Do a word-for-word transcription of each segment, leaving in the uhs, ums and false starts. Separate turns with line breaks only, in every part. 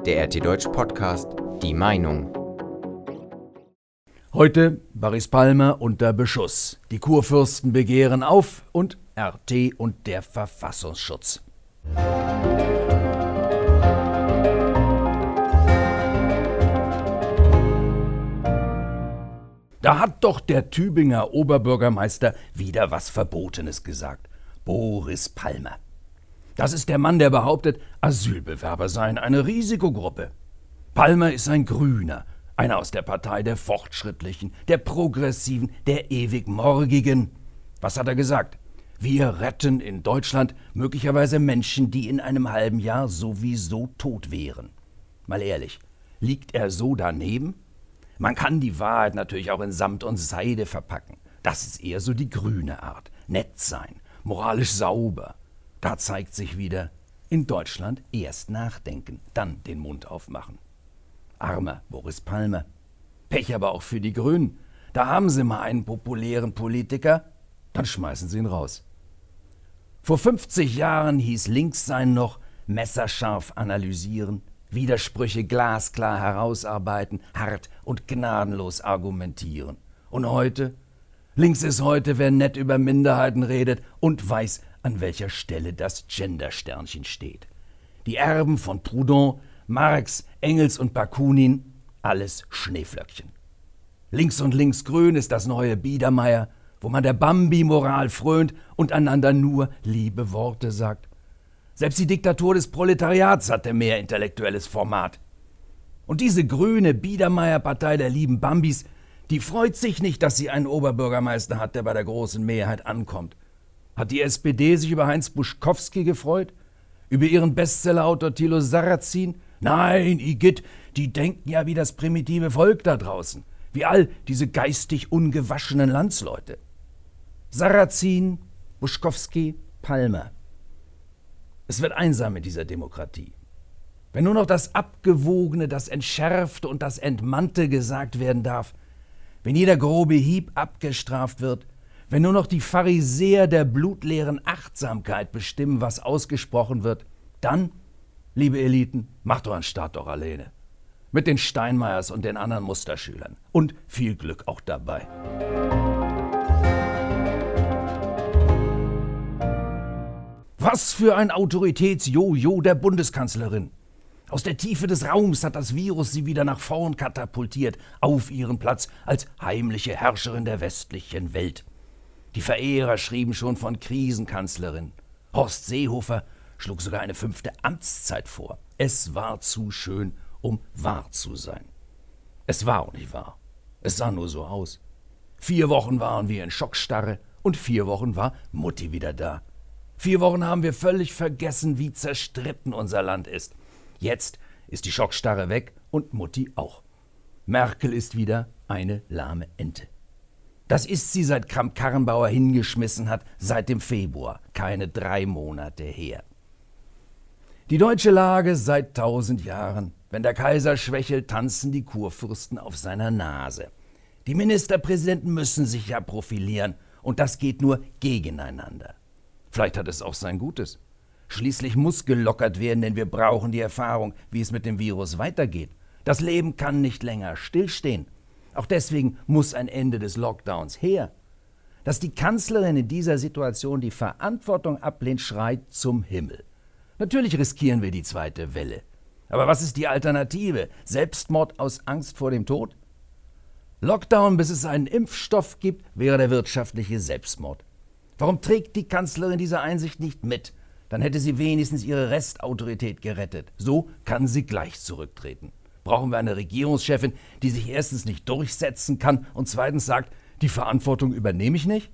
Der R T Deutsch Podcast Die Meinung.
Heute Boris Palmer unter Beschuss. Die Kurfürsten begehren auf und R T und der Verfassungsschutz. Da hat doch der Tübinger Oberbürgermeister wieder was Verbotenes gesagt. Boris Palmer. Das ist der Mann, der behauptet, Asylbewerber seien eine Risikogruppe. Palmer ist ein Grüner, einer aus der Partei der Fortschrittlichen, der Progressiven, der Ewigmorgigen. Was hat er gesagt? Wir retten in Deutschland möglicherweise Menschen, die in einem halben Jahr sowieso tot wären. Mal ehrlich, liegt er so daneben? Man kann die Wahrheit natürlich auch in Samt und Seide verpacken. Das ist eher so die grüne Art. Nett sein, moralisch sauber. Da zeigt sich wieder, in Deutschland erst nachdenken, dann den Mund aufmachen. Armer Boris Palmer. Pech aber auch für die Grünen. Da haben sie mal einen populären Politiker, dann schmeißen sie ihn raus. Vor fünfzig Jahren hieß Linkssein noch messerscharf analysieren, Widersprüche glasklar herausarbeiten, hart und gnadenlos argumentieren. Und heute? Links ist heute, wer nett über Minderheiten redet und weiß, an welcher Stelle das Gender-Sternchen steht. Die Erben von Proudhon, Marx, Engels und Bakunin, alles Schneeflöckchen. Links und linksgrün ist das neue Biedermeier, wo man der Bambi-Moral frönt und einander nur liebe Worte sagt. Selbst die Diktatur des Proletariats hatte mehr intellektuelles Format. Und diese grüne Biedermeier-Partei der lieben Bambis, die freut sich nicht, dass sie einen Oberbürgermeister hat, der bei der großen Mehrheit ankommt. Hat die S P D sich über Heinz Buschkowski gefreut? Über ihren Bestsellerautor Thilo Sarrazin? Nein, Igitt, die denken ja wie das primitive Volk da draußen. Wie all diese geistig ungewaschenen Landsleute. Sarrazin, Buschkowski, Palmer. Es wird einsam in dieser Demokratie. Wenn nur noch das Abgewogene, das Entschärfte und das Entmannte gesagt werden darf, wenn jeder grobe Hieb abgestraft wird, wenn nur noch die Pharisäer der blutleeren Achtsamkeit bestimmen, was ausgesprochen wird, dann, liebe Eliten, macht euren Staat doch alleine. Mit den Steinmeiers und den anderen Musterschülern. Und viel Glück auch dabei. Was für ein Autoritätsjojo der Bundeskanzlerin. Aus der Tiefe des Raums hat das Virus sie wieder nach vorn katapultiert, auf ihren Platz als heimliche Herrscherin der westlichen Welt. Die Verehrer schrieben schon von Krisenkanzlerin. Horst Seehofer schlug sogar eine fünfte Amtszeit vor. Es war zu schön, um wahr zu sein. Es war auch nicht wahr. Es sah nur so aus. Vier Wochen waren wir in Schockstarre und vier Wochen war Mutti wieder da. Vier Wochen haben wir völlig vergessen, wie zerstritten unser Land ist. Jetzt ist die Schockstarre weg und Mutti auch. Merkel ist wieder eine lahme Ente. Das ist sie, seit Kramp-Karrenbauer hingeschmissen hat, seit dem Februar, keine drei Monate her. Die deutsche Lage seit tausend Jahren. Wenn der Kaiser schwächelt, tanzen die Kurfürsten auf seiner Nase. Die Ministerpräsidenten müssen sich ja profilieren und das geht nur gegeneinander. Vielleicht hat es auch sein Gutes. Schließlich muss gelockert werden, denn wir brauchen die Erfahrung, wie es mit dem Virus weitergeht. Das Leben kann nicht länger stillstehen. Auch deswegen muss ein Ende des Lockdowns her. Dass die Kanzlerin in dieser Situation die Verantwortung ablehnt, schreit zum Himmel. Natürlich riskieren wir die zweite Welle. Aber was ist die Alternative? Selbstmord aus Angst vor dem Tod? Lockdown, bis es einen Impfstoff gibt, wäre der wirtschaftliche Selbstmord. Warum trägt die Kanzlerin diese Einsicht nicht mit? Dann hätte sie wenigstens ihre Restautorität gerettet. So kann sie gleich zurücktreten. Brauchen wir eine Regierungschefin, die sich erstens nicht durchsetzen kann und zweitens sagt, die Verantwortung übernehme ich nicht?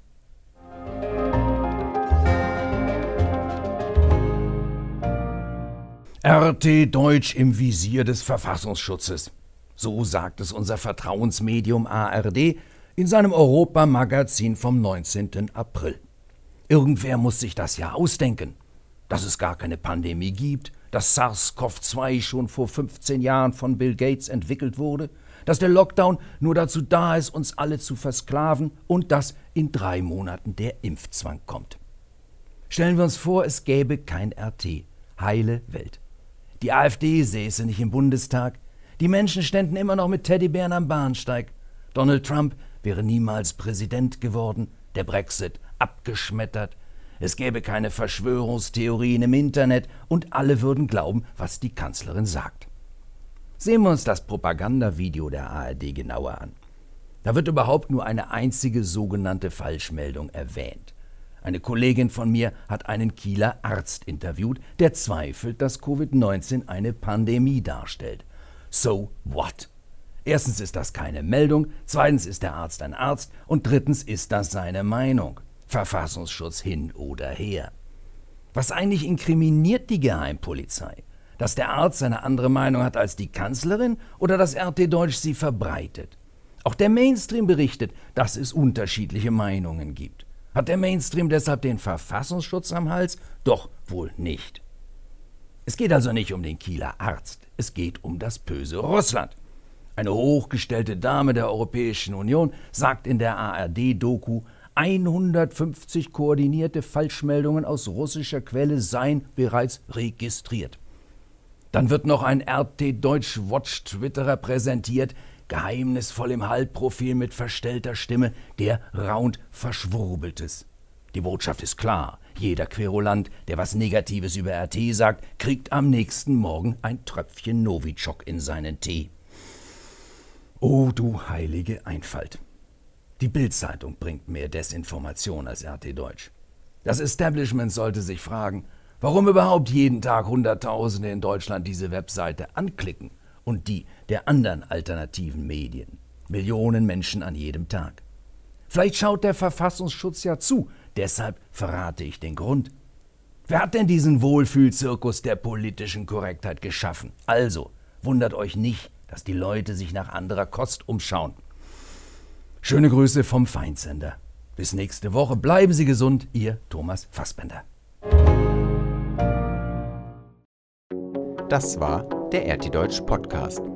R T Deutsch im Visier des Verfassungsschutzes. So sagt es unser Vertrauensmedium A R D in seinem Europa-Magazin vom neunzehnten April. Irgendwer muss sich das ja ausdenken. Dass es gar keine Pandemie gibt, dass SARS CoV zwei schon vor fünfzehn Jahren von Bill Gates entwickelt wurde, dass der Lockdown nur dazu da ist, uns alle zu versklaven und dass in drei Monaten der Impfzwang kommt. Stellen wir uns vor, es gäbe kein R T. Heile Welt. Die AfD säße nicht im Bundestag. Die Menschen ständen immer noch mit Teddybären am Bahnsteig. Donald Trump wäre niemals Präsident geworden. Der Brexit abgeschmettert. Es gäbe keine Verschwörungstheorien im Internet und alle würden glauben, was die Kanzlerin sagt. Sehen wir uns das Propagandavideo der A R D genauer an. Da wird überhaupt nur eine einzige sogenannte Falschmeldung erwähnt. Eine Kollegin von mir hat einen Kieler Arzt interviewt, der zweifelt, dass Covid neunzehn eine Pandemie darstellt. So what? Erstens ist das keine Meldung, zweitens ist der Arzt ein Arzt und drittens ist das seine Meinung. Verfassungsschutz hin oder her. Was eigentlich inkriminiert die Geheimpolizei? Dass der Arzt eine andere Meinung hat als die Kanzlerin oder dass R T Deutsch sie verbreitet? Auch der Mainstream berichtet, dass es unterschiedliche Meinungen gibt. Hat der Mainstream deshalb den Verfassungsschutz am Hals? Doch wohl nicht. Es geht also nicht um den Kieler Arzt, es geht um das böse Russland. Eine hochgestellte Dame der Europäischen Union sagt in der A R D-Doku, hundertfünfzig koordinierte Falschmeldungen aus russischer Quelle seien bereits registriert. Dann wird noch ein R T Deutsch Watch-Twitterer präsentiert, geheimnisvoll im Halbprofil mit verstellter Stimme, der raunt Verschwurbeltes. Die Botschaft ist klar. Jeder Querulant, der was Negatives über R T sagt, kriegt am nächsten Morgen ein Tröpfchen Novichok in seinen Tee. Oh, du heilige Einfalt. Die Bild-Zeitung bringt mehr Desinformation als R T Deutsch. Das Establishment sollte sich fragen, warum überhaupt jeden Tag Hunderttausende in Deutschland diese Webseite anklicken und die der anderen alternativen Medien. Millionen Menschen an jedem Tag. Vielleicht schaut der Verfassungsschutz ja zu, deshalb verrate ich den Grund. Wer hat denn diesen Wohlfühlzirkus der politischen Korrektheit geschaffen? Also, wundert euch nicht, dass die Leute sich nach anderer Kost umschauen. Schöne Grüße vom Feindsender. Bis nächste Woche. Bleiben Sie gesund, Ihr Thomas Fassbender.
Das war der R T Deutsch Podcast.